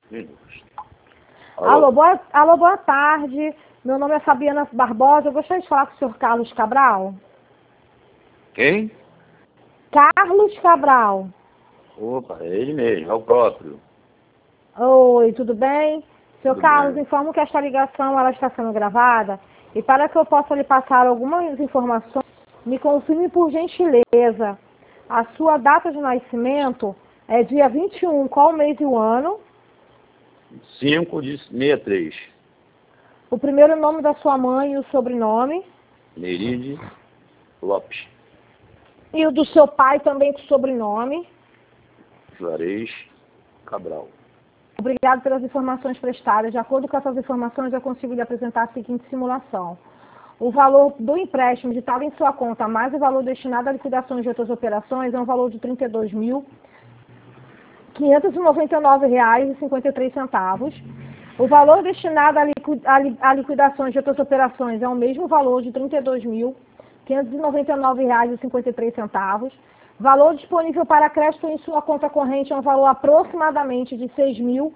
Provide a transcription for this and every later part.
Minutos. Alô, boa tarde. Meu nome é Fabiana Barbosa. Eu gostaria de falar com o senhor Carlos Cabral. Quem? Carlos Cabral. Opa, é ele mesmo, é o próprio. Oi, tudo bem? Senhor Tudo Carlos, bem. informo que esta ligação ela está sendo gravada e para que eu possa lhe passar algumas informações, me confirme por gentileza. A sua data de nascimento é dia 21, qual mês e o ano? 5 de 63. O primeiro nome da sua mãe e o sobrenome? Neride Lopes. E o do seu pai também com sobrenome? Juarez Cabral. Obrigado pelas informações prestadas. De acordo com essas informações, eu consigo lhe apresentar a seguinte simulação. O valor do empréstimo ditado em sua conta, mais o valor destinado à liquidação de outras operações, é um valor de R$ 32.599,53. O valor destinado à liquidação de outras operações é o mesmo valor de R$ 32.599,53. Valor disponível para crédito em sua conta corrente é um valor aproximadamente de R$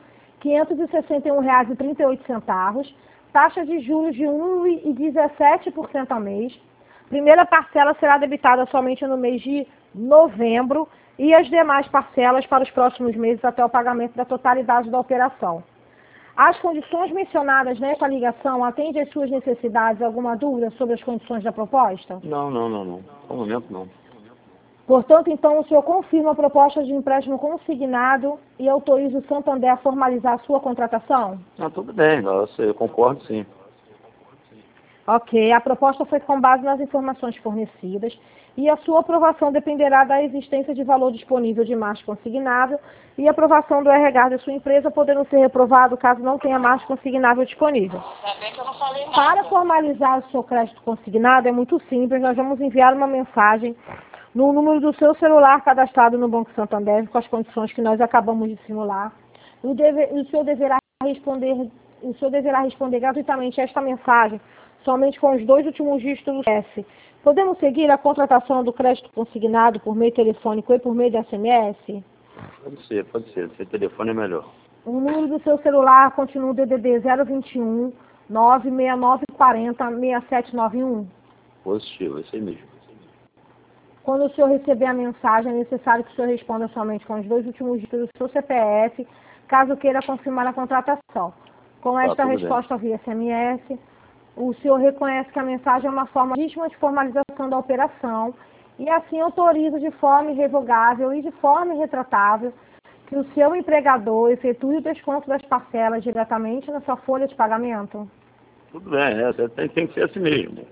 6.561,38. Taxa de juros de 1,17% ao mês. Primeira parcela será debitada somente no mês de novembro e as demais parcelas para os próximos meses até o pagamento da totalidade da operação. As condições mencionadas nesta ligação atendem às suas necessidades? Alguma dúvida sobre as condições da proposta? Não. No momento não. Portanto, então, o senhor confirma a proposta de empréstimo consignado e autoriza o Santander a formalizar a sua contratação? Tudo bem, eu concordo sim. Ok, a proposta foi com base nas informações fornecidas e a sua aprovação dependerá da existência de valor disponível de margem consignável e aprovação do RH da sua empresa, podendo ser reprovado caso não tenha margem consignável disponível. Para formalizar o seu crédito consignado é muito simples, nós vamos enviar uma mensagem no número do seu celular cadastrado no Banco Santander com as condições que nós acabamos de simular. O senhor deverá responder gratuitamente a esta mensagem somente com os 2 últimos dígitos do CEF. Podemos seguir a contratação do crédito consignado por meio telefônico e por meio de SMS? Pode ser. Seu telefone é melhor. O número do seu celular continua o DDD 021 96940 6791. Positivo, esse aí mesmo. Quando o senhor receber a mensagem, é necessário que o senhor responda somente com os 2 últimos dígitos do seu CPF, caso queira confirmar a contratação. Com esta resposta via SMS, o senhor reconhece que a mensagem é uma forma legítima de formalização da operação e assim autoriza de forma irrevogável e de forma irretratável que o seu empregador efetue o desconto das parcelas diretamente na sua folha de pagamento. Tudo bem, tem que ser assim mesmo.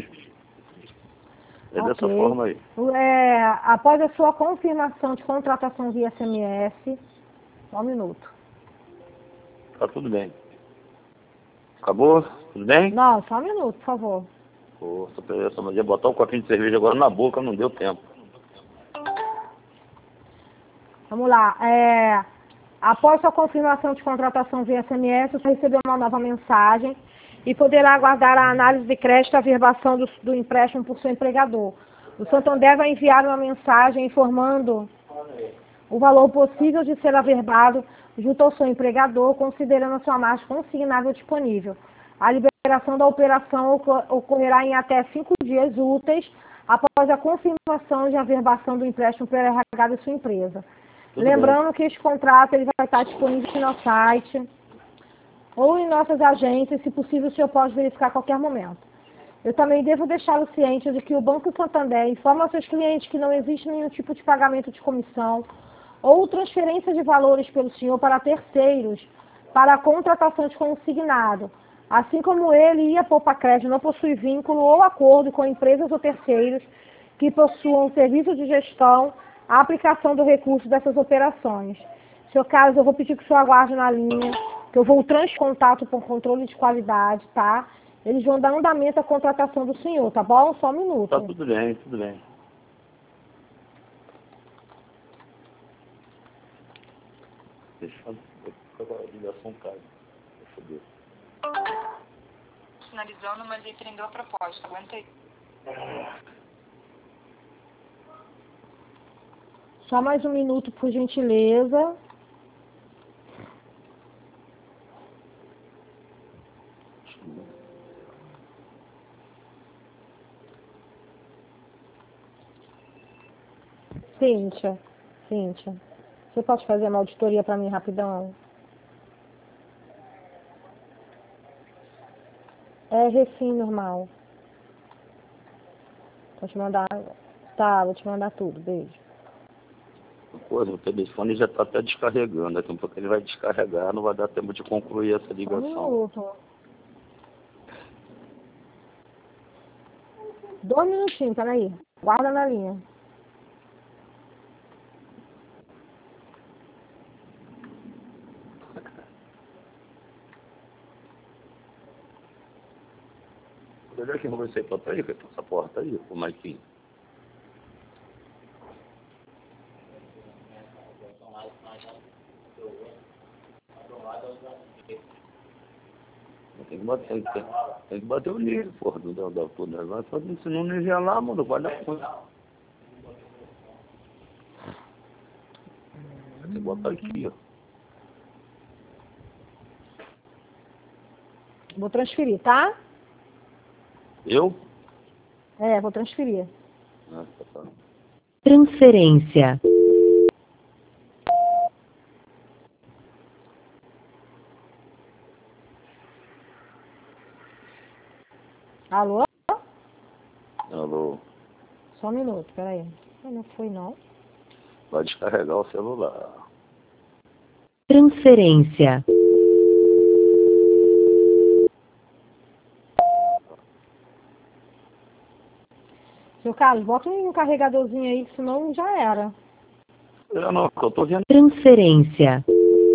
É Ok. dessa forma aí. Após a sua confirmação de contratação via SMS, só um minuto. Tá tudo bem. Acabou? Tudo bem? Não, só um minuto, por favor. Só ia botar um copinho de cerveja agora na boca, não deu tempo. Vamos lá. Após sua confirmação de contratação via SMS, você recebeu uma nova mensagem e poderá aguardar a análise de crédito e a averbação do empréstimo por seu empregador. O Santander vai enviar uma mensagem informando o valor possível de ser averbado junto ao seu empregador, considerando a sua margem consignável disponível. A liberação da operação ocorrerá em até 5 dias úteis após a confirmação de averbação do empréstimo pelo RH da sua empresa. Lembrando que este contrato ele vai estar disponível no nosso site ou em nossas agências, se possível o senhor pode verificar a qualquer momento. Eu também devo deixá-lo ciente de que o Banco Santander informa aos seus clientes que não existe nenhum tipo de pagamento de comissão ou transferência de valores pelo senhor para terceiros para a contratação de consignado. Assim como ele e a Poupa Crédito não possui vínculo ou acordo com empresas ou terceiros que possuam serviço de gestão, a aplicação do recurso dessas operações. Senhor Carlos, eu vou pedir que o senhor aguarde na linha, que eu vou contato por controle de qualidade, tá? Eles vão dar andamento à contratação do senhor, tá bom? Só um minuto. Tá tudo bem. Deixa a ligação cair. Deixa eu ver. Finalizando, mas ele prendeu a proposta. Aguenta aí. Só mais um minuto, por gentileza. Cíntia, Cíntia, você pode fazer uma auditoria para mim rapidão? É refim normal. Vou te mandar. Tá, vou te mandar tudo. Beijo. Coisa, o telefone já está até descarregando. Daqui a pouco ele vai descarregar, não vai dar tempo de concluir essa Só um ligação. minuto. 2 minutinhos, peraí. Guarda na linha. Olha que você para aí, que essa porta aí, o Maiquinho. Tem que bater o nível, porra, do negócio. Se não nivelar, mano, vai dar ruim. Tem que botar aqui, ó. Vou transferir, tá? Eu? É, vou transferir. Ah, tá. Transferência. Alô? Alô. Só um minuto, peraí. Não foi, não. Vai descarregar o celular. Transferência. Seu Carlos, bota um carregadorzinho aí, que senão já era. Eu não, eu tô vendo. Transferência.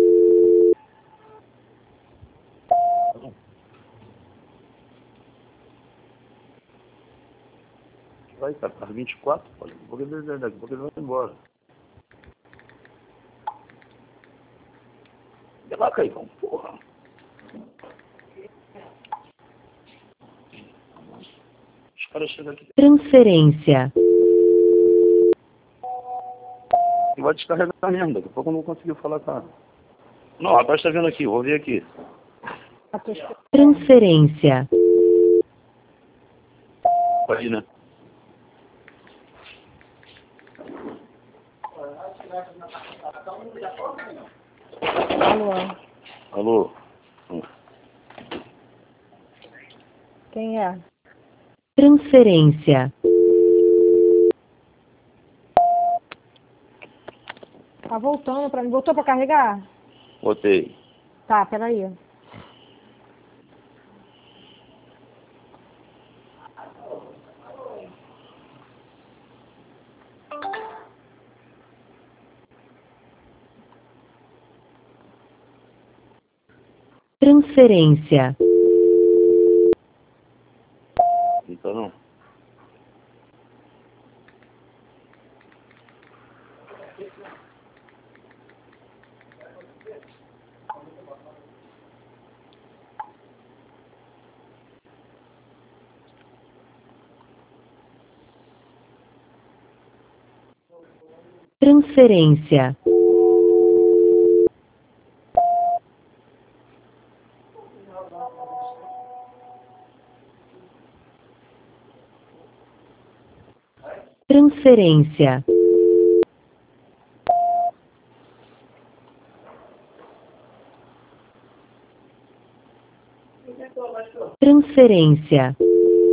Vai, tá para 24, pode. Daqui a pouco ele vai embora. Vê lá, Caicão, porra. Os caras chegam aqui Transferência. e vai descarregar mesmo. Daqui a pouco eu não consegui falar com ela. Não, o rapaz tá vendo aqui, vou ver aqui. Transferência. Aí, né? Alô? Alô? Quem é? Transferência. Tá voltando pra mim. Voltou pra carregar? Botei. Tá, peraí. Transferência. Então não. Transferência. Transferência. Transferência.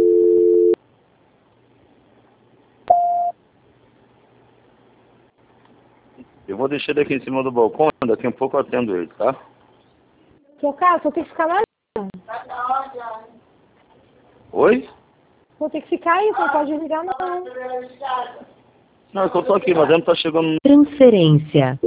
Eu vou deixar ele aqui em cima do balcão, daqui a pouco eu atendo ele, tá? Seu Carlos, eu tenho que ficar lá. Oi? Vou ter que ficar aí, você não pode desligar, não. Não, é que eu tô aqui, mas ele não tá chegando. Transferência.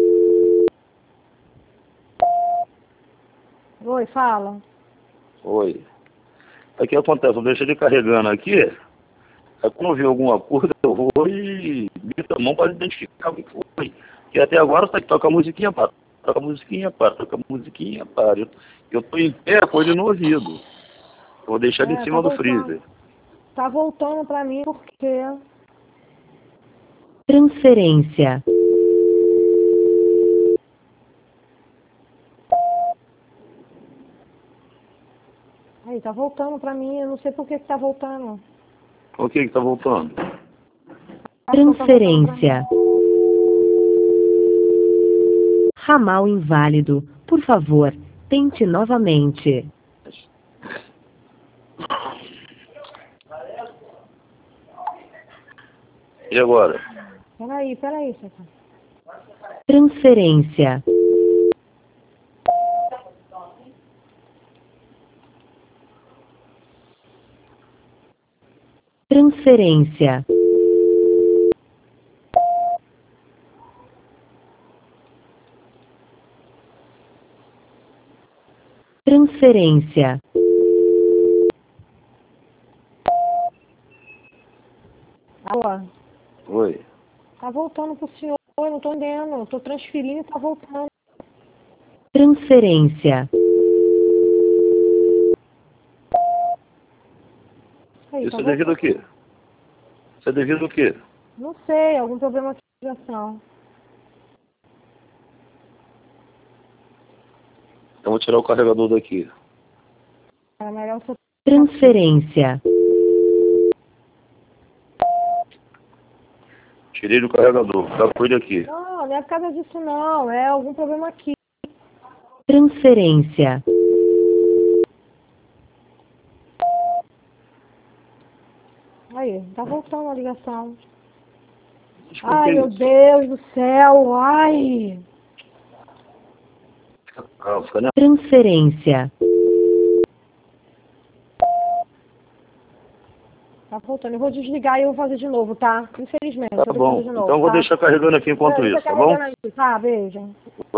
Oi, fala. Oi. Aí o que acontece? Eu deixo ele carregando aqui. Aí quando eu ver alguma coisa, eu vou e meto a mão para identificar o que foi. Que até agora tá que toca a musiquinha, para. Toca a musiquinha, para. Toca a musiquinha, para. Eu tô em pé com ele no ouvido. Eu vou deixar ele em cima do freezer. Tá voltando pra mim porque... Transferência. Aí, tá voltando pra mim, eu não sei por que tá voltando. O que tá voltando? Transferência. Ramal inválido. Por favor, tente novamente. E agora? Peraí, Stefan. Transferência. Transferência. Transferência. Alô? Oi. Tá voltando pro senhor, eu não tô entendendo. Eu tô transferindo e tá voltando. Transferência. Aí, Isso tá é devido ao voltando. quê? Isso é devido ao quê? Não sei, algum problema de ligação. Então vou tirar o carregador daqui. Era melhor o senhor... Transferência. Tirei do carregador. Tá com ele aqui. Não é por causa disso não, é algum problema aqui. Transferência. Aí, tá voltando a ligação. Desculpa, Ai, que meu isso? Deus do céu, ai. Calma, fica nervoso. Transferência. Tá voltando, eu vou desligar e eu vou fazer de novo, tá? Infelizmente, Tá eu vou bom. fazer de novo, Então eu vou tá? deixar carregando aqui enquanto Deixa isso, tá bom? carregando aí, tá? Beijo.